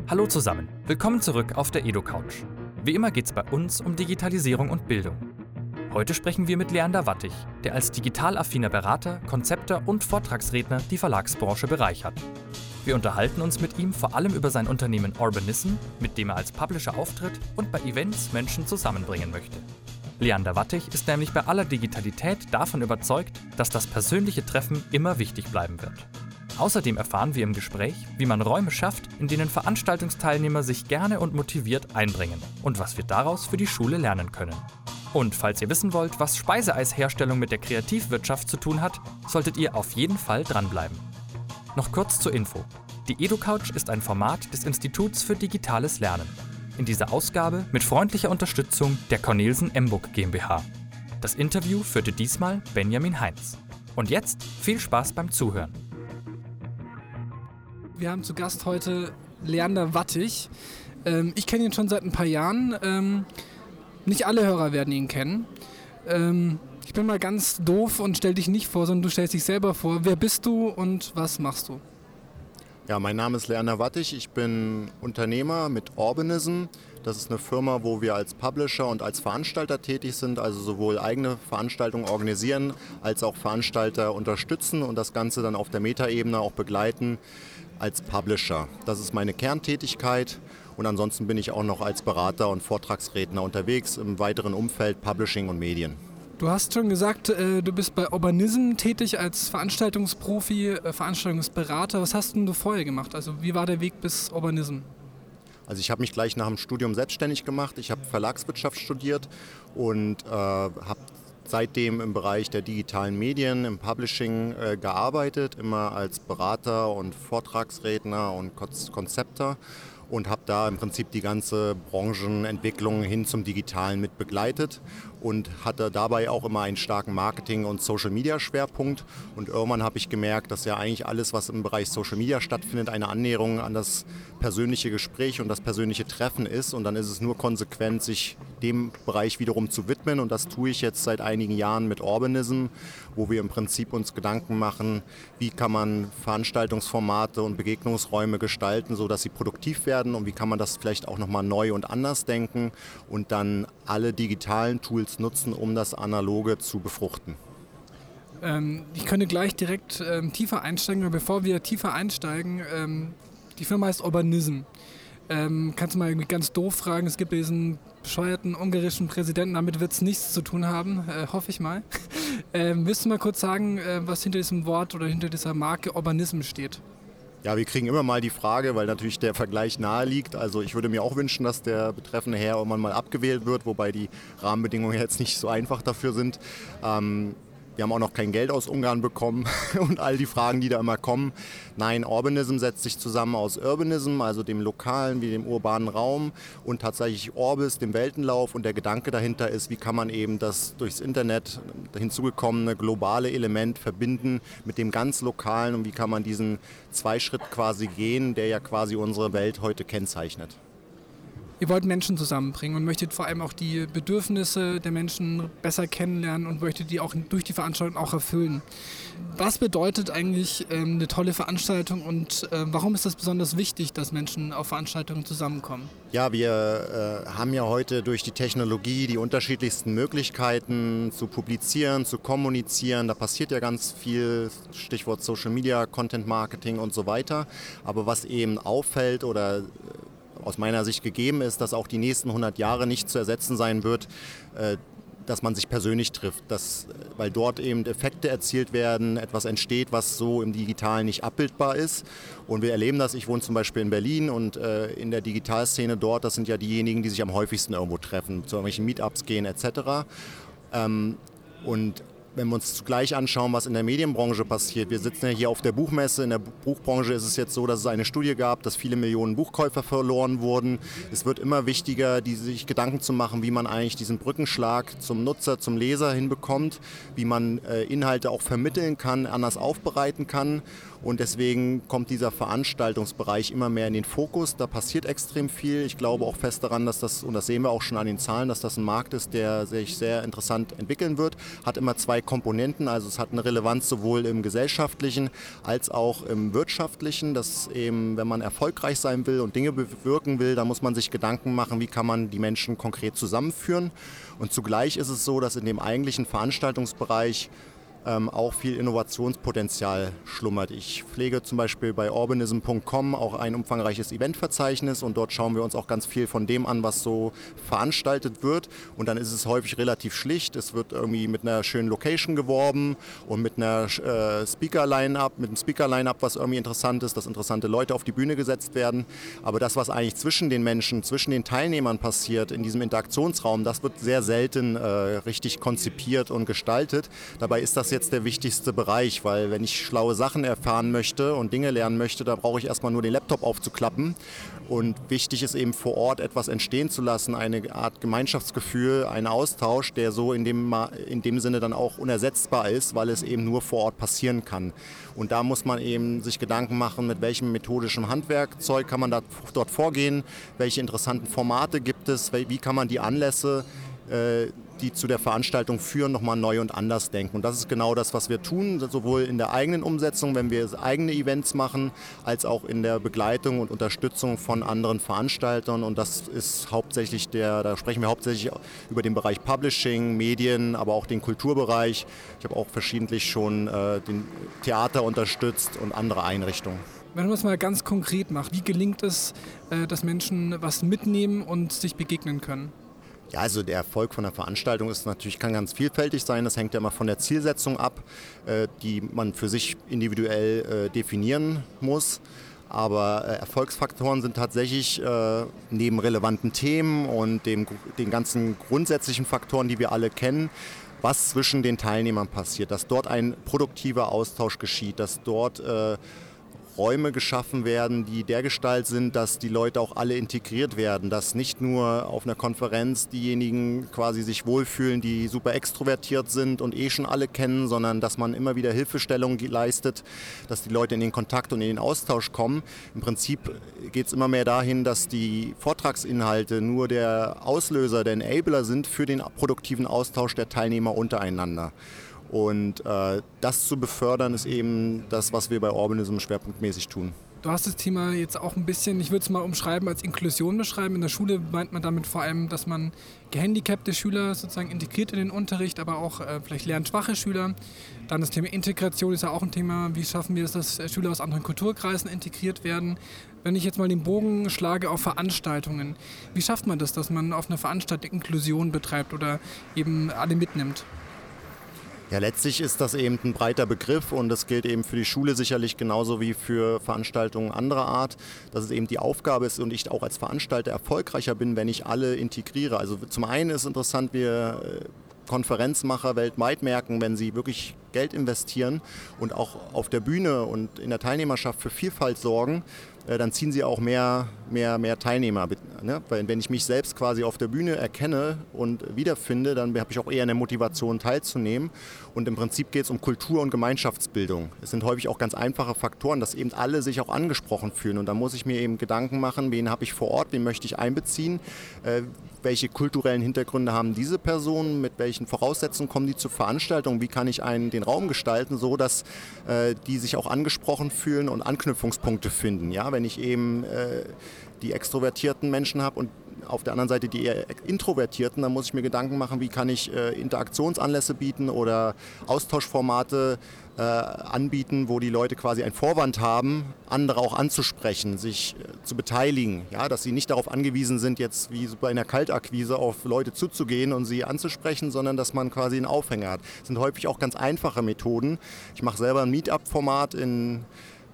Hallo zusammen, willkommen zurück auf der EduCouch. Wie immer geht's bei uns um Digitalisierung und Bildung. Heute sprechen wir mit Leander Wattig, der als digital affiner Berater, Konzepter und Vortragsredner die Verlagsbranche bereichert. Wir unterhalten uns mit ihm vor allem über sein Unternehmen Orbanism, mit dem er als Publisher auftritt und bei Events Menschen zusammenbringen möchte. Leander Wattig ist nämlich bei aller Digitalität davon überzeugt, dass das persönliche Treffen immer wichtig bleiben wird. Außerdem erfahren wir im Gespräch, wie man Räume schafft, in denen Veranstaltungsteilnehmer sich gerne und motiviert einbringen und was wir daraus für die Schule lernen können. Und falls ihr wissen wollt, was Speiseeisherstellung mit der Kreativwirtschaft zu tun hat, solltet ihr auf jeden Fall dranbleiben. Noch kurz zur Info. Die EduCouch ist ein Format des Instituts für digitales Lernen. In dieser Ausgabe mit freundlicher Unterstützung der Cornelsen Emburg GmbH. Das Interview führte diesmal Benjamin Heinz. Und jetzt viel Spaß beim Zuhören. Wir haben zu Gast heute Leander Wattig. Ich kenne ihn schon seit ein paar Jahren. Nicht alle Hörer werden ihn kennen. Ich bin mal ganz doof und stell dich nicht vor, sondern du stellst dich selber vor. Wer bist du und was machst du? Ja, mein Name ist Leander Wattig. Ich bin Unternehmer mit Orbanism. Das ist eine Firma, wo wir als Publisher und als Veranstalter tätig sind, also sowohl eigene Veranstaltungen organisieren, als auch Veranstalter unterstützen und das Ganze dann auf der Metaebene auch begleiten als Publisher. Das ist meine Kerntätigkeit und ansonsten bin ich auch noch als Berater und Vortragsredner unterwegs im weiteren Umfeld Publishing und Medien. Du hast schon gesagt, du bist bei Orbanism tätig als Veranstaltungsprofi, Veranstaltungsberater. Was hast denn du vorher gemacht? Also wie war der Weg bis Orbanism? Also ich habe mich gleich nach dem Studium selbstständig gemacht. Ich habe Verlagswirtschaft studiert und habe seitdem im Bereich der digitalen Medien, im Publishing gearbeitet, immer als Berater und Vortragsredner und Konzepter und habe da im Prinzip die ganze Branchenentwicklung hin zum Digitalen mit begleitet und hatte dabei auch immer einen starken Marketing- und Social-Media-Schwerpunkt. Und irgendwann habe ich gemerkt, dass ja eigentlich alles, was im Bereich Social Media stattfindet, eine Annäherung an das persönliche Gespräch und das persönliche Treffen ist. Und dann ist es nur konsequent, sich dem Bereich wiederum zu widmen. Und das tue ich jetzt seit einigen Jahren mit Orbanism, wo wir im Prinzip uns Gedanken machen, wie kann man Veranstaltungsformate und Begegnungsräume gestalten, sodass sie produktiv werden und wie kann man das vielleicht auch nochmal neu und anders denken und dann alle digitalen Tools nutzen, um das Analoge zu befruchten. Ich könnte gleich direkt tiefer einsteigen, aber bevor wir tiefer einsteigen, die Firma heißt Orbanism. Kannst du mal irgendwie ganz doof fragen, es gibt diesen bescheuerten ungarischen Präsidenten, damit wird es nichts zu tun haben, hoffe ich mal. Willst du mal kurz sagen, was hinter diesem Wort oder hinter dieser Marke Orbanism steht? Ja, wir kriegen immer mal die Frage, weil natürlich der Vergleich nahe liegt. Also ich würde mir auch wünschen, dass der betreffende Herr irgendwann mal abgewählt wird, wobei die Rahmenbedingungen jetzt nicht so einfach dafür sind. Wir haben auch noch kein Geld aus Ungarn bekommen und all die Fragen, die da immer kommen. Nein, Orbanism setzt sich zusammen aus Urbanism, also dem lokalen wie dem urbanen Raum und tatsächlich Orbis, dem Weltenlauf. Und der Gedanke dahinter ist, wie kann man eben das durchs Internet hinzugekommene globale Element verbinden mit dem ganz lokalen und wie kann man diesen Zweischritt quasi gehen, der ja quasi unsere Welt heute kennzeichnet. Ihr wollt Menschen zusammenbringen und möchtet vor allem auch die Bedürfnisse der Menschen besser kennenlernen und möchtet die auch durch die Veranstaltung auch erfüllen. Was bedeutet eigentlich eine tolle Veranstaltung und warum ist das besonders wichtig, dass Menschen auf Veranstaltungen zusammenkommen? Ja, wir haben ja heute durch die Technologie die unterschiedlichsten Möglichkeiten zu publizieren, zu kommunizieren. Da passiert ja ganz viel, Stichwort Social Media, Content Marketing und so weiter. Aber was eben auffällt oder aus meiner Sicht gegeben ist, dass auch die nächsten 100 Jahre nicht zu ersetzen sein wird, dass man sich persönlich trifft, weil dort eben Effekte erzielt werden, etwas entsteht, was so im Digitalen nicht abbildbar ist. Und wir erleben das, ich wohne zum Beispiel in Berlin und in der Digitalszene dort, das sind ja diejenigen, die sich am häufigsten irgendwo treffen, zu irgendwelchen Meetups gehen etc. Und wenn wir uns zugleich anschauen, was in der Medienbranche passiert, wir sitzen ja hier auf der Buchmesse, in der Buchbranche ist es jetzt so, dass es eine Studie gab, dass viele Millionen Buchkäufer verloren wurden. Es wird immer wichtiger, sich Gedanken zu machen, wie man eigentlich diesen Brückenschlag zum Nutzer, zum Leser hinbekommt, wie man Inhalte auch vermitteln kann, anders aufbereiten kann. und deswegen kommt dieser Veranstaltungsbereich immer mehr in den Fokus. Da passiert extrem viel. Ich glaube auch fest daran, dass das, und das sehen wir auch schon an den Zahlen, dass das ein Markt ist, der sich sehr interessant entwickeln wird. Hat immer zwei Komponenten, also es hat eine Relevanz sowohl im gesellschaftlichen als auch im wirtschaftlichen, dass eben, wenn man erfolgreich sein will und Dinge bewirken will, dann muss man sich Gedanken machen, wie kann man die Menschen konkret zusammenführen. Und zugleich ist es so, dass in dem eigentlichen Veranstaltungsbereich auch viel Innovationspotenzial schlummert. Ich pflege zum Beispiel bei urbanism.com auch ein umfangreiches Eventverzeichnis und dort schauen wir uns auch ganz viel von dem an, was so veranstaltet wird. Und dann ist es häufig relativ schlicht. Es wird irgendwie mit einer schönen Location geworben und mit einer mit einem Speaker-Line-Up, was irgendwie interessant ist, dass interessante Leute auf die Bühne gesetzt werden. Aber das, was eigentlich zwischen den Menschen, zwischen den Teilnehmern passiert, in diesem Interaktionsraum, das wird sehr selten richtig konzipiert und gestaltet. Dabei ist das jetzt der wichtigste Bereich, weil wenn ich schlaue Sachen erfahren möchte und Dinge lernen möchte, da brauche ich erstmal nur den Laptop aufzuklappen. Und wichtig ist eben vor Ort etwas entstehen zu lassen, eine Art Gemeinschaftsgefühl, ein Austausch, der so in dem Sinne dann auch unersetzbar ist, weil es eben nur vor Ort passieren kann. Und da muss man eben sich Gedanken machen, mit welchem methodischen Handwerkzeug kann man dort vorgehen, welche interessanten Formate gibt es, wie kann man die Anlässe, die zu der Veranstaltung führen, nochmal neu und anders denken. Und das ist genau das, was wir tun, sowohl in der eigenen Umsetzung, wenn wir eigene Events machen, als auch in der Begleitung und Unterstützung von anderen Veranstaltern. Und das ist hauptsächlich da sprechen wir hauptsächlich über den Bereich Publishing, Medien, aber auch den Kulturbereich. Ich habe auch verschiedentlich schon den Theater unterstützt und andere Einrichtungen. Wenn man es mal ganz konkret macht, wie gelingt es, dass Menschen was mitnehmen und sich begegnen können? Ja, also der Erfolg von der Veranstaltung kann ganz vielfältig sein. Das hängt ja immer von der Zielsetzung ab, die man für sich individuell definieren muss. Aber Erfolgsfaktoren sind tatsächlich neben relevanten Themen und den ganzen grundsätzlichen Faktoren, die wir alle kennen, was zwischen den Teilnehmern passiert, dass dort ein produktiver Austausch geschieht, dass dort Räume geschaffen werden, die dergestalt sind, dass die Leute auch alle integriert werden, dass nicht nur auf einer Konferenz diejenigen quasi sich wohlfühlen, die super extrovertiert sind und schon alle kennen, sondern dass man immer wieder Hilfestellung leistet, dass die Leute in den Kontakt und in den Austausch kommen. Im Prinzip geht es immer mehr dahin, dass die Vortragsinhalte nur der Auslöser, der Enabler sind für den produktiven Austausch der Teilnehmer untereinander. Und das zu befördern, ist eben das, was wir bei Urbanism schwerpunktmäßig tun. Du hast das Thema jetzt auch ein bisschen, ich würde es mal umschreiben, als Inklusion beschreiben. In der Schule meint man damit vor allem, dass man gehandicapte Schüler sozusagen integriert in den Unterricht, aber auch vielleicht lernschwache Schüler. Dann das Thema Integration ist ja auch ein Thema. Wie schaffen wir es, dass Schüler aus anderen Kulturkreisen integriert werden? Wenn ich jetzt mal den Bogen schlage auf Veranstaltungen, wie schafft man das, dass man auf einer Veranstaltung Inklusion betreibt oder eben alle mitnimmt? Ja, letztlich ist das eben ein breiter Begriff und das gilt eben für die Schule sicherlich genauso wie für Veranstaltungen anderer Art, dass es eben die Aufgabe ist und ich auch als Veranstalter erfolgreicher bin, wenn ich alle integriere. Also zum einen ist interessant, wir Konferenzmacher weltweit merken, wenn sie wirklich Geld investieren und auch auf der Bühne und in der Teilnehmerschaft für Vielfalt sorgen, dann ziehen sie auch mehr Teilnehmer. Ne? Weil wenn ich mich selbst quasi auf der Bühne erkenne und wiederfinde, dann habe ich auch eher eine Motivation teilzunehmen. Und im Prinzip geht es um Kultur- und Gemeinschaftsbildung. Es sind häufig auch ganz einfache Faktoren, dass eben alle sich auch angesprochen fühlen. Und da muss ich mir eben Gedanken machen, wen habe ich vor Ort, wen möchte ich einbeziehen, welche kulturellen Hintergründe haben diese Personen, mit welchen Voraussetzungen kommen die zur Veranstaltung, wie kann ich den Raum gestalten, so dass die sich auch angesprochen fühlen und Anknüpfungspunkte finden. Ja, wenn ich eben die extrovertierten Menschen habe und auf der anderen Seite die eher introvertierten, dann muss ich mir Gedanken machen, wie kann ich Interaktionsanlässe bieten oder Austauschformate anbieten, wo die Leute quasi einen Vorwand haben, andere auch anzusprechen, sich zu beteiligen. Ja, dass sie nicht darauf angewiesen sind, jetzt wie bei einer Kaltakquise auf Leute zuzugehen und sie anzusprechen, sondern dass man quasi einen Aufhänger hat. Das sind häufig auch ganz einfache Methoden. Ich mache selber ein Meetup-Format in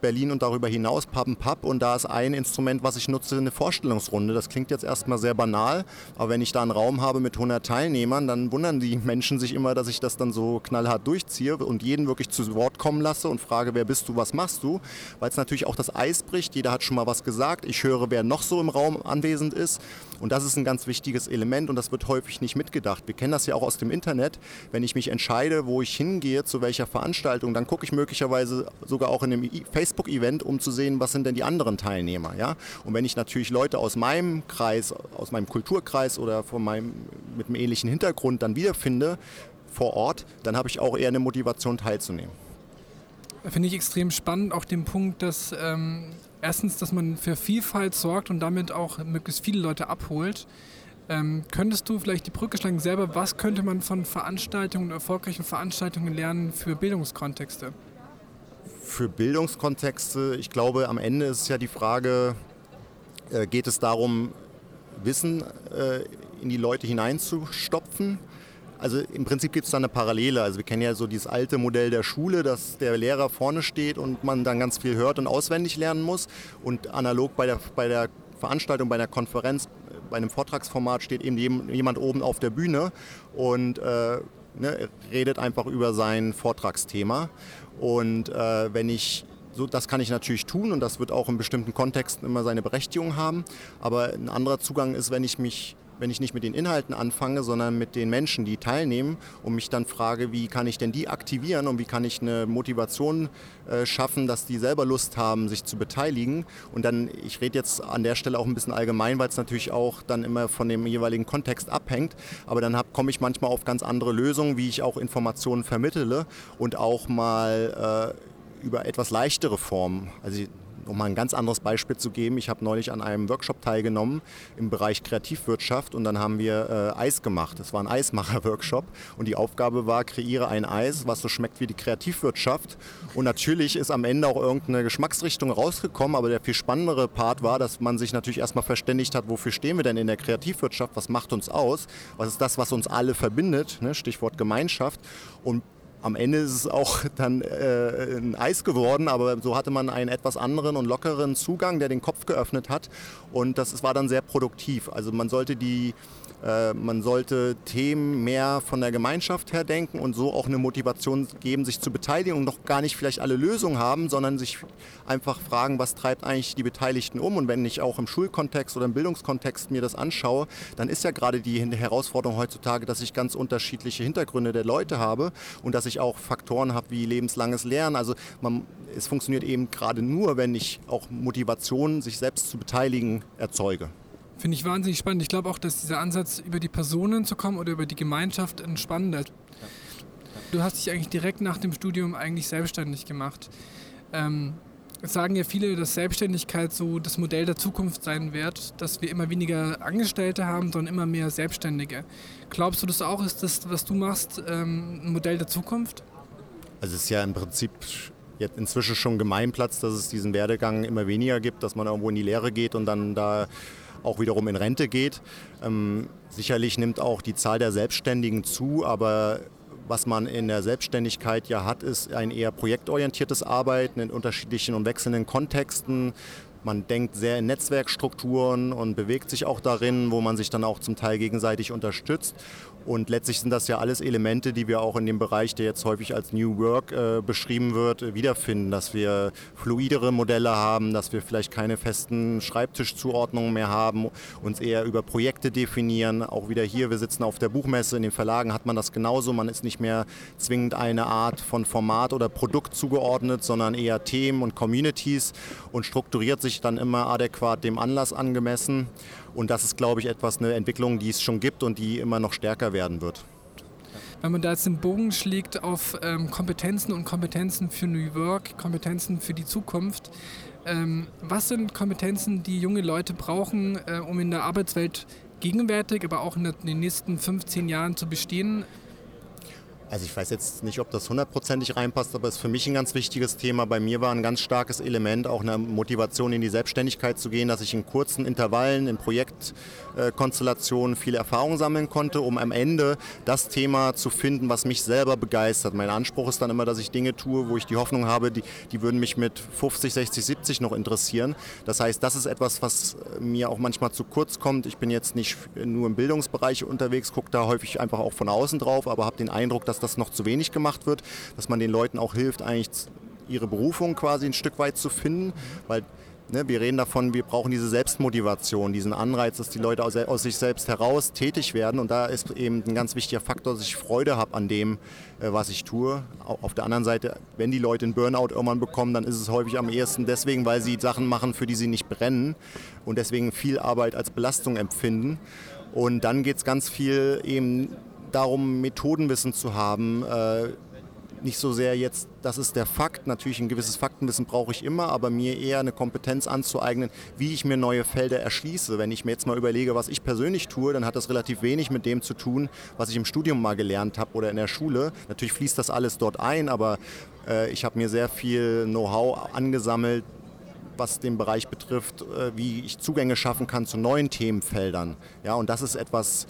Berlin und darüber hinaus, Pub and Pub, und da ist ein Instrument, was ich nutze, eine Vorstellungsrunde. Das klingt jetzt erstmal sehr banal, aber wenn ich da einen Raum habe mit 100 Teilnehmern, dann wundern die Menschen sich immer, dass ich das dann so knallhart durchziehe und jeden wirklich zu Wort kommen lasse und frage, wer bist du, was machst du, weil es natürlich auch das Eis bricht, jeder hat schon mal was gesagt, ich höre, wer noch so im Raum anwesend ist, und das ist ein ganz wichtiges Element und das wird häufig nicht mitgedacht. Wir kennen das ja auch aus dem Internet, wenn ich mich entscheide, wo ich hingehe, zu welcher Veranstaltung, dann gucke ich möglicherweise sogar auch in einem Facebook-Event, um zu sehen, was sind denn die anderen Teilnehmer. Ja? Und wenn ich natürlich Leute aus meinem Kreis, aus meinem Kulturkreis oder mit einem ähnlichen Hintergrund dann wiederfinde vor Ort, dann habe ich auch eher eine Motivation teilzunehmen. Finde ich extrem spannend, auch den Punkt, dass erstens, dass man für Vielfalt sorgt und damit auch möglichst viele Leute abholt. Könntest du vielleicht die Brücke schlagen selber, was könnte man von Veranstaltungen, erfolgreichen Veranstaltungen lernen für Bildungskontexte? Für Bildungskontexte, ich glaube, am Ende ist ja die Frage, geht es darum, Wissen in die Leute hineinzustopfen? Also im Prinzip gibt es da eine Parallele. Also wir kennen ja so dieses alte Modell der Schule, dass der Lehrer vorne steht und man dann ganz viel hört und auswendig lernen muss. Und analog bei der Veranstaltung, bei einer Konferenz, bei einem Vortragsformat steht eben jemand oben auf der Bühne und redet einfach über sein Vortragsthema. Und das kann ich natürlich tun und das wird auch in bestimmten Kontexten immer seine Berechtigung haben. Aber ein anderer Zugang ist, wenn ich nicht mit den Inhalten anfange, sondern mit den Menschen, die teilnehmen und mich dann frage, wie kann ich denn die aktivieren und wie kann ich eine Motivation schaffen, dass die selber Lust haben, sich zu beteiligen. Und dann, ich rede jetzt an der Stelle auch ein bisschen allgemein, weil es natürlich auch dann immer von dem jeweiligen Kontext abhängt, aber dann komme ich manchmal auf ganz andere Lösungen, wie ich auch Informationen vermittele und auch mal über etwas leichtere Formen. Also um mal ein ganz anderes Beispiel zu geben, ich habe neulich an einem Workshop teilgenommen im Bereich Kreativwirtschaft und dann haben wir Eis gemacht. Das war ein Eismacher-Workshop und die Aufgabe war, kreiere ein Eis, was so schmeckt wie die Kreativwirtschaft. Und natürlich ist am Ende auch irgendeine Geschmacksrichtung rausgekommen, aber der viel spannendere Part war, dass man sich natürlich erstmal verständigt hat, wofür stehen wir denn in der Kreativwirtschaft, was macht uns aus, was ist das, was uns alle verbindet, ne? Stichwort Gemeinschaft. Und am Ende ist es auch dann ein Eis geworden, aber so hatte man einen etwas anderen und lockeren Zugang, der den Kopf geöffnet hat und das war dann sehr produktiv. Also man sollte Themen mehr von der Gemeinschaft her denken und so auch eine Motivation geben, sich zu beteiligen und noch gar nicht vielleicht alle Lösungen haben, sondern sich einfach fragen, was treibt eigentlich die Beteiligten um. Und wenn ich auch im Schulkontext oder im Bildungskontext mir das anschaue, dann ist ja gerade die Herausforderung heutzutage, dass ich ganz unterschiedliche Hintergründe der Leute habe und dass ich auch Faktoren habe wie lebenslanges Lernen. Also es funktioniert eben gerade nur, wenn ich auch Motivation, sich selbst zu beteiligen, erzeuge. Finde ich wahnsinnig spannend. Ich glaube auch, dass dieser Ansatz, über die Personen zu kommen oder über die Gemeinschaft, ein spannender ist. Du hast dich eigentlich direkt nach dem Studium eigentlich selbstständig gemacht. Es sagen ja viele, dass Selbstständigkeit so das Modell der Zukunft sein wird, dass wir immer weniger Angestellte haben, sondern immer mehr Selbstständige. Glaubst du das auch? Ist das, was du machst, ein Modell der Zukunft? Also es ist ja im Prinzip jetzt inzwischen schon Gemeinplatz, dass es diesen Werdegang immer weniger gibt, dass man irgendwo in die Lehre geht und dann da auch wiederum in Rente geht. Sicherlich nimmt auch die Zahl der Selbstständigen zu, aber was man in der Selbstständigkeit ja hat, ist ein eher projektorientiertes Arbeiten in unterschiedlichen und wechselnden Kontexten. Man denkt sehr in Netzwerkstrukturen und bewegt sich auch darin, wo man sich dann auch zum Teil gegenseitig unterstützt. Und letztlich sind das ja alles Elemente, die wir auch in dem Bereich, der jetzt häufig als New Work beschrieben wird, wiederfinden. Dass wir fluidere Modelle haben, dass wir vielleicht keine festen Schreibtischzuordnungen mehr haben, uns eher über Projekte definieren. Auch wieder hier, wir sitzen auf der Buchmesse, in den Verlagen hat man das genauso. Man ist nicht mehr zwingend eine Art von Format oder Produkt zugeordnet, sondern eher Themen und Communities und strukturiert sich dann immer adäquat dem Anlass angemessen. Und das ist, glaube ich, eine Entwicklung, die es schon gibt und die immer noch stärker werden wird. Wenn man da jetzt den Bogen schlägt auf Kompetenzen und Kompetenzen für New Work, Kompetenzen für die Zukunft, was sind Kompetenzen, die junge Leute brauchen, um in der Arbeitswelt gegenwärtig, aber auch in den nächsten 15 Jahren zu bestehen? Also ich weiß jetzt nicht, ob das 100%ig reinpasst, aber es ist für mich ein ganz wichtiges Thema. Bei mir war ein ganz starkes Element, auch eine Motivation in die Selbstständigkeit zu gehen, dass ich in kurzen Intervallen, in Projektkonstellationen viele Erfahrungen sammeln konnte, um am Ende das Thema zu finden, was mich selber begeistert. Mein Anspruch ist dann immer, dass ich Dinge tue, wo ich die Hoffnung habe, die würden mich mit 50, 60, 70 noch interessieren. Das heißt, das ist etwas, was mir auch manchmal zu kurz kommt. Ich bin jetzt nicht nur im Bildungsbereich unterwegs, gucke da häufig einfach auch von außen drauf, aber habe den Eindruck, dass das noch zu wenig gemacht wird, dass man den Leuten auch hilft, eigentlich ihre Berufung quasi ein Stück weit zu finden, weil wir reden davon, wir brauchen diese Selbstmotivation, diesen Anreiz, dass die Leute aus sich selbst heraus tätig werden und da ist eben ein ganz wichtiger Faktor, dass ich Freude habe an dem, was ich tue. Auf der anderen Seite, wenn die Leute einen Burnout irgendwann bekommen, dann ist es häufig am ehesten deswegen, weil sie Sachen machen, für die sie nicht brennen und deswegen viel Arbeit als Belastung empfinden und dann geht es ganz viel eben darum, Methodenwissen zu haben, nicht so sehr jetzt, das ist der Fakt, natürlich ein gewisses Faktenwissen brauche ich immer, aber mir eher eine Kompetenz anzueignen, wie ich mir neue Felder erschließe. Wenn ich mir jetzt mal überlege, was ich persönlich tue, dann hat das relativ wenig mit dem zu tun, was ich im Studium mal gelernt habe oder in der Schule. Natürlich fließt das alles dort ein, aber ich habe mir sehr viel Know-how angesammelt, was den Bereich betrifft, wie ich Zugänge schaffen kann zu neuen Themenfeldern. Ja, und das ist etwas,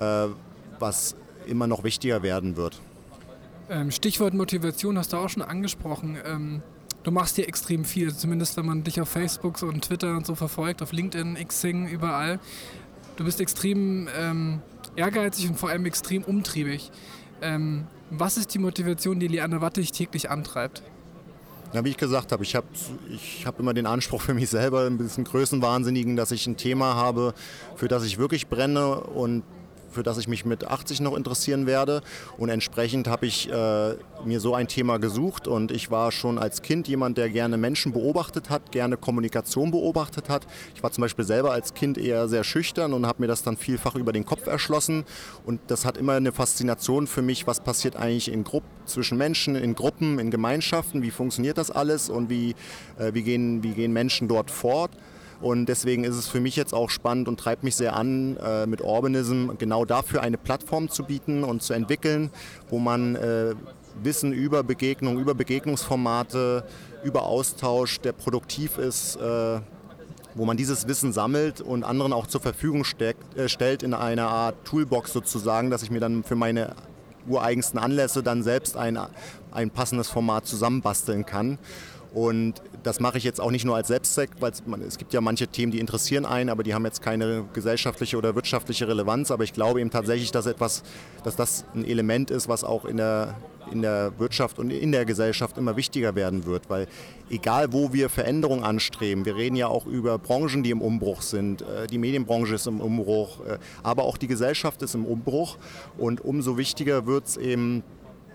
was immer noch wichtiger werden wird. Stichwort Motivation hast du auch schon angesprochen. Du machst hier extrem viel, zumindest wenn man dich auf Facebook und Twitter und so verfolgt, auf LinkedIn, Xing, überall. Du bist extrem ehrgeizig und vor allem extrem umtriebig. Was ist die Motivation, die Leander Wattig täglich antreibt? Ja, wie ich gesagt habe, ich hab immer den Anspruch für mich selber, ein bisschen Größenwahnsinnigen, dass ich ein Thema habe, für das ich wirklich brenne und für das ich mich mit 80 noch interessieren werde. Und entsprechend habe ich mir so ein Thema gesucht und ich war schon als Kind jemand, der gerne Menschen beobachtet hat, gerne Kommunikation beobachtet hat. Ich war zum Beispiel selber als Kind eher sehr schüchtern und habe mir das dann vielfach über den Kopf erschlossen. Und das hat immer eine Faszination für mich, was passiert eigentlich zwischen Menschen, in Gruppen, in Gemeinschaften, wie funktioniert das alles und wie gehen Menschen dort fort. Und deswegen ist es für mich jetzt auch spannend und treibt mich sehr an, mit Urbanism genau dafür eine Plattform zu bieten und zu entwickeln, wo man Wissen über Begegnung, über Begegnungsformate, über Austausch, der produktiv ist, wo man dieses Wissen sammelt und anderen auch zur Verfügung stellt in einer Art Toolbox sozusagen, dass ich mir dann für meine ureigensten Anlässe dann selbst ein passendes Format zusammenbasteln kann. Und das mache ich jetzt auch nicht nur als Selbstzweck, weil es gibt ja manche Themen, die interessieren einen, aber die haben jetzt keine gesellschaftliche oder wirtschaftliche Relevanz. Aber ich glaube eben tatsächlich, dass das ein Element ist, was auch in der Wirtschaft und in der Gesellschaft immer wichtiger werden wird. Weil egal, wo wir Veränderungen anstreben, wir reden ja auch über Branchen, die im Umbruch sind. Die Medienbranche ist im Umbruch, aber auch die Gesellschaft ist im Umbruch. Und umso wichtiger wird es eben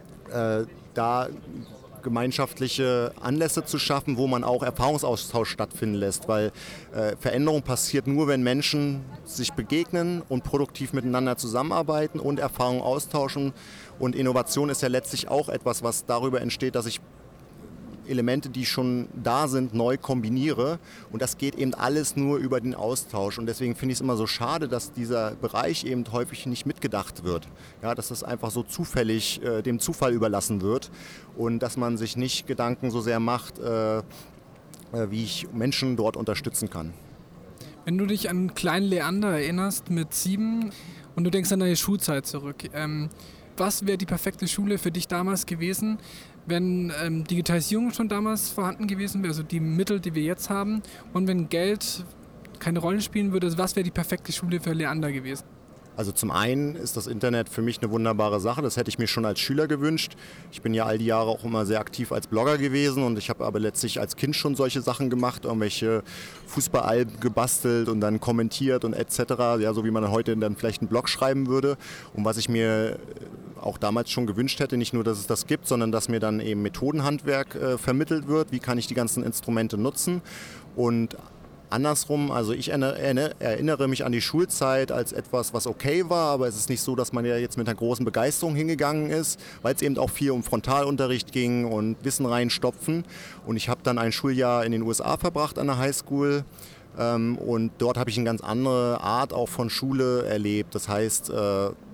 da gemeinschaftliche Anlässe zu schaffen, wo man auch Erfahrungsaustausch stattfinden lässt, weil Veränderung passiert nur, wenn Menschen sich begegnen und produktiv miteinander zusammenarbeiten und Erfahrungen austauschen und Innovation ist ja letztlich auch etwas, was darüber entsteht, dass ich Elemente, die schon da sind, neu kombiniere und das geht eben alles nur über den Austausch und deswegen finde ich es immer so schade, dass dieser Bereich eben häufig nicht mitgedacht wird, ja, dass das einfach so zufällig dem Zufall überlassen wird und dass man sich nicht Gedanken so sehr macht, wie ich Menschen dort unterstützen kann. Wenn du dich an kleinen Leander erinnerst mit 7 und du denkst an deine Schulzeit zurück, was wäre die perfekte Schule für dich damals gewesen, wenn Digitalisierung schon damals vorhanden gewesen wäre, also die Mittel, die wir jetzt haben, und wenn Geld keine Rolle spielen würde, was wäre die perfekte Schule für Leander gewesen? Also zum einen ist das Internet für mich eine wunderbare Sache, das hätte ich mir schon als Schüler gewünscht. Ich bin ja all die Jahre auch immer sehr aktiv als Blogger gewesen und ich habe aber letztlich als Kind schon solche Sachen gemacht, irgendwelche Fußballalben gebastelt und dann kommentiert und etc., ja, so wie man heute dann vielleicht einen Blog schreiben würde. Und was ich mir auch damals schon gewünscht hätte, nicht nur, dass es das gibt, sondern dass mir dann eben Methodenhandwerk vermittelt wird, wie kann ich die ganzen Instrumente nutzen und andersrum, also ich erinnere mich an die Schulzeit als etwas, was okay war, aber es ist nicht so, dass man ja jetzt mit einer großen Begeisterung hingegangen ist, weil es eben auch viel um Frontalunterricht ging und Wissen reinstopfen. Und ich habe dann ein Schuljahr in den USA verbracht an der Highschool und dort habe ich eine ganz andere Art auch von Schule erlebt. Das heißt,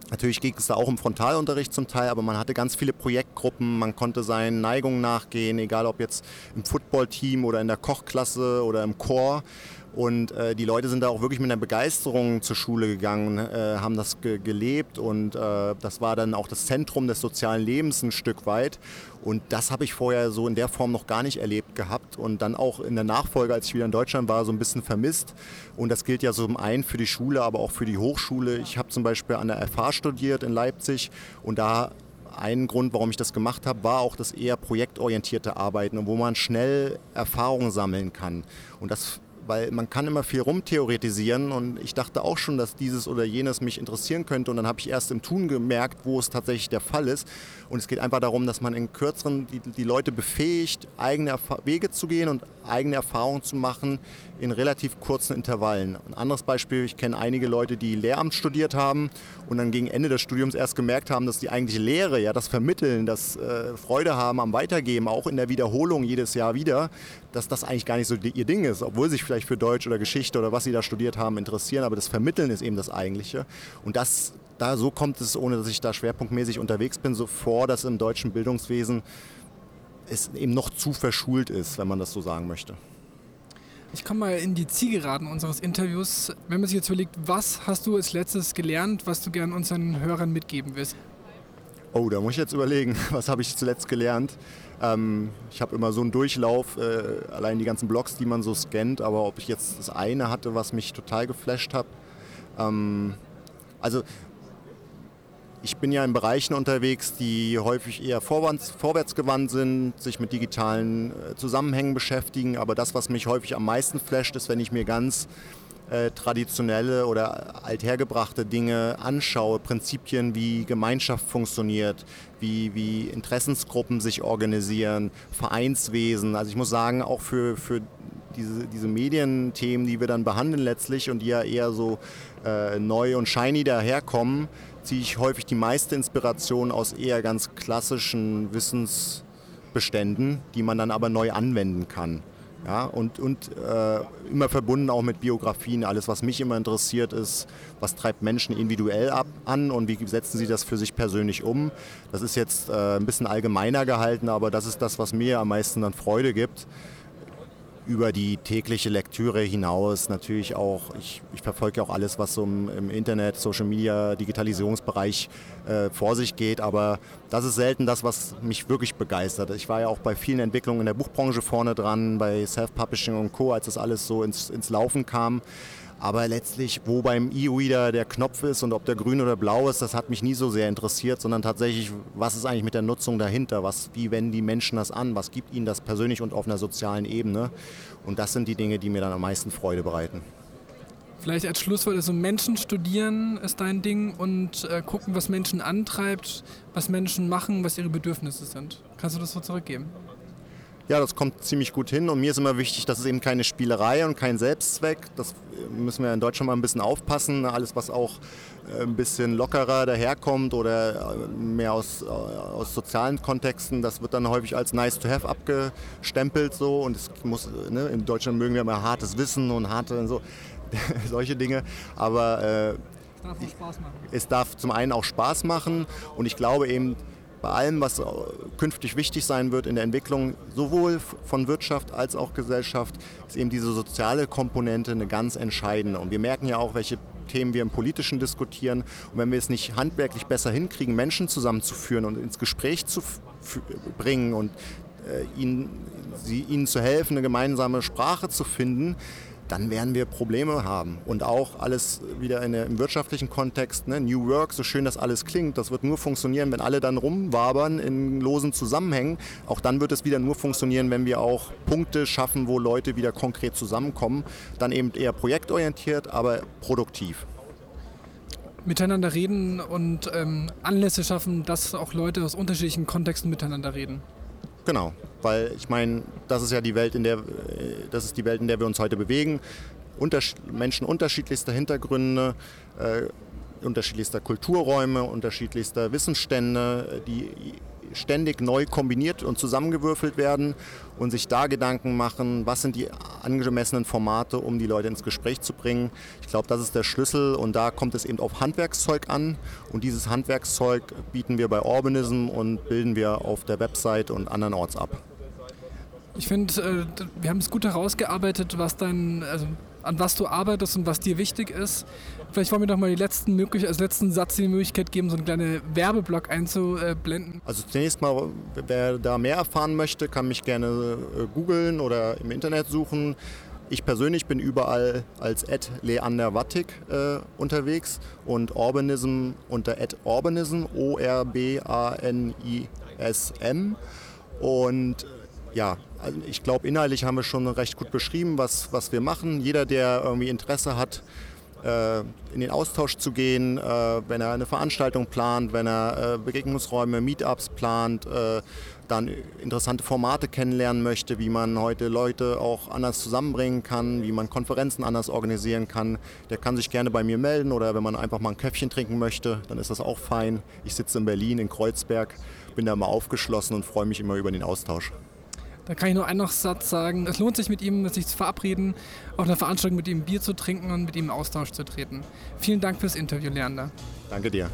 Natürlich ging es da auch um Frontalunterricht zum Teil, aber man hatte ganz viele Projektgruppen, man konnte seinen Neigungen nachgehen, egal ob jetzt im Footballteam oder in der Kochklasse oder im Chor. Und die Leute sind da auch wirklich mit einer Begeisterung zur Schule gegangen, haben das gelebt und das war dann auch das Zentrum des sozialen Lebens ein Stück weit. Und das habe ich vorher so in der Form noch gar nicht erlebt gehabt und dann auch in der Nachfolge, als ich wieder in Deutschland war, so ein bisschen vermisst. Und das gilt ja so zum einen für die Schule, aber auch für die Hochschule. Ich habe zum Beispiel an der FH studiert in Leipzig und da ein Grund, warum ich das gemacht habe, war auch das eher projektorientierte Arbeiten und wo man schnell Erfahrungen sammeln kann. Und das, weil man kann immer viel rumtheoretisieren und ich dachte auch schon, dass dieses oder jenes mich interessieren könnte und dann habe ich erst im Tun gemerkt, wo es tatsächlich der Fall ist. Und es geht einfach darum, dass man in kürzeren die Leute befähigt, eigene Wege zu gehen und eigene Erfahrungen zu machen in relativ kurzen Intervallen. Ein anderes Beispiel, ich kenne einige Leute, die Lehramt studiert haben und dann gegen Ende des Studiums erst gemerkt haben, dass die eigentliche Lehre, ja, das Vermitteln, das Freude haben am Weitergeben, auch in der Wiederholung jedes Jahr wieder, dass das eigentlich gar nicht so ihr Ding ist, obwohl sie sich vielleicht für Deutsch oder Geschichte oder was sie da studiert haben interessieren, aber das Vermitteln ist eben das Eigentliche. Und so kommt es, ohne dass ich da schwerpunktmäßig unterwegs bin, so vor, dass im deutschen Bildungswesen es eben noch zu verschult ist, wenn man das so sagen möchte. Ich komme mal in die Zielgeraden unseres Interviews. Wenn man sich jetzt überlegt, was hast du als letztes gelernt, was du gerne unseren Hörern mitgeben willst? Oh, da muss ich jetzt überlegen, was habe ich zuletzt gelernt? Ich habe immer so einen Durchlauf, allein die ganzen Blogs, die man so scannt, aber ob ich jetzt das eine hatte, was mich total geflasht hat. Also ich bin ja in Bereichen unterwegs, die häufig eher vorwärtsgewandt sind, sich mit digitalen Zusammenhängen beschäftigen. Aber das, was mich häufig am meisten flasht, ist, wenn ich mir ganz traditionelle oder althergebrachte Dinge anschaue. Prinzipien wie Gemeinschaft funktioniert, wie Interessensgruppen sich organisieren, Vereinswesen. Also ich muss sagen, auch für diese Medienthemen, die wir dann behandeln letztlich und die ja eher so neu und shiny daherkommen, ziehe ich häufig die meiste Inspiration aus eher ganz klassischen Wissensbeständen, die man dann aber neu anwenden kann. Ja, und immer verbunden auch mit Biografien. Alles, was mich immer interessiert, ist, was treibt Menschen individuell an und wie setzen sie das für sich persönlich um. Das ist jetzt ein bisschen allgemeiner gehalten, aber das ist das, was mir am meisten dann Freude gibt. Über die tägliche Lektüre hinaus natürlich auch, ich verfolge auch alles, was so im Internet, Social Media, Digitalisierungsbereich vor sich geht, aber das ist selten das, was mich wirklich begeistert. Ich war ja auch bei vielen Entwicklungen in der Buchbranche vorne dran, bei Self-Publishing und Co., als das alles so ins Laufen kam. Aber letztlich, wo beim E-Reader der Knopf ist und ob der grün oder blau ist, das hat mich nie so sehr interessiert, sondern tatsächlich, was ist eigentlich mit der Nutzung dahinter? Wie wenden die Menschen das an? Was gibt ihnen das persönlich und auf einer sozialen Ebene? Und das sind die Dinge, die mir dann am meisten Freude bereiten. Vielleicht als Schlusswort, also Menschen studieren ist dein Ding und gucken, was Menschen antreibt, was Menschen machen, was ihre Bedürfnisse sind. Kannst du das so zurückgeben? Ja, das kommt ziemlich gut hin und mir ist immer wichtig, dass es eben keine Spielerei und kein Selbstzweck. Das müssen wir in Deutschland mal ein bisschen aufpassen. Alles, was auch ein bisschen lockerer daherkommt oder mehr aus sozialen Kontexten, das wird dann häufig als nice to have abgestempelt so und es muss, ne, in Deutschland mögen wir immer hartes Wissen und harte und so solche Dinge, aber es darf zum einen auch Spaß machen und ich glaube eben, bei allem, was künftig wichtig sein wird in der Entwicklung, sowohl von Wirtschaft als auch Gesellschaft, ist eben diese soziale Komponente eine ganz entscheidende. Und wir merken ja auch, welche Themen wir im Politischen diskutieren. Und wenn wir es nicht handwerklich besser hinkriegen, Menschen zusammenzuführen und ins Gespräch zu bringen und ihnen zu helfen, eine gemeinsame Sprache zu finden, dann werden wir Probleme haben. Und auch alles wieder im wirtschaftlichen Kontext, ne? New Work, so schön das alles klingt, das wird nur funktionieren, wenn alle dann rumwabern in losen Zusammenhängen. Auch dann wird es wieder nur funktionieren, wenn wir auch Punkte schaffen, wo Leute wieder konkret zusammenkommen. Dann eben eher projektorientiert, aber produktiv. Miteinander reden und Anlässe schaffen, dass auch Leute aus unterschiedlichen Kontexten miteinander reden. Genau, weil ich meine, das ist ja die Welt, in der wir uns heute bewegen. Menschen unterschiedlichster Hintergründe, unterschiedlichster Kulturräume, unterschiedlichster Wissensstände, die ständig neu kombiniert und zusammengewürfelt werden und sich da Gedanken machen, was sind die angemessenen Formate, um die Leute ins Gespräch zu bringen. Ich glaube, das ist der Schlüssel und da kommt es eben auf Handwerkszeug an und dieses Handwerkszeug bieten wir bei Urbanism und bilden wir auf der Website und andernorts ab. Ich finde, wir haben es gut herausgearbeitet, an was du arbeitest und was dir wichtig ist. Vielleicht wollen wir doch mal als letzten Satz die Möglichkeit geben, so einen kleinen Werbeblock einzublenden. Also zunächst mal, wer da mehr erfahren möchte, kann mich gerne googeln oder im Internet suchen. Ich persönlich bin überall als @leanderwattig unterwegs und Urbanism unter @urbanism, ORBANISM. Und ja, also ich glaube, inhaltlich haben wir schon recht gut beschrieben, was wir machen. Jeder, der irgendwie Interesse hat, in den Austausch zu gehen, wenn er eine Veranstaltung plant, wenn er Begegnungsräume, Meetups plant, dann interessante Formate kennenlernen möchte, wie man heute Leute auch anders zusammenbringen kann, wie man Konferenzen anders organisieren kann, der kann sich gerne bei mir melden oder wenn man einfach mal ein Käffchen trinken möchte, dann ist das auch fein. Ich sitze in Berlin, in Kreuzberg, bin da immer aufgeschlossen und freue mich immer über den Austausch. Da kann ich nur einen Satz sagen, es lohnt sich mit ihm, sich zu verabreden, auf einer Veranstaltung mit ihm Bier zu trinken und mit ihm in Austausch zu treten. Vielen Dank fürs Interview, Leander. Danke dir.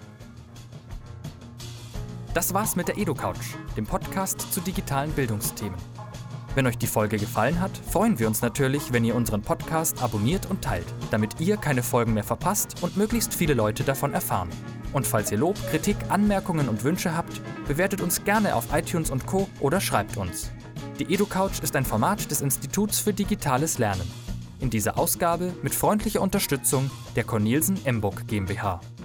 Das war's mit der EduCouch, dem Podcast zu digitalen Bildungsthemen. Wenn euch die Folge gefallen hat, freuen wir uns natürlich, wenn ihr unseren Podcast abonniert und teilt, damit ihr keine Folgen mehr verpasst und möglichst viele Leute davon erfahren. Und falls ihr Lob, Kritik, Anmerkungen und Wünsche habt, bewertet uns gerne auf iTunes und Co. oder schreibt uns. Die EduCouch ist ein Format des Instituts für digitales Lernen. In dieser Ausgabe mit freundlicher Unterstützung der Cornelsen Emburg GmbH.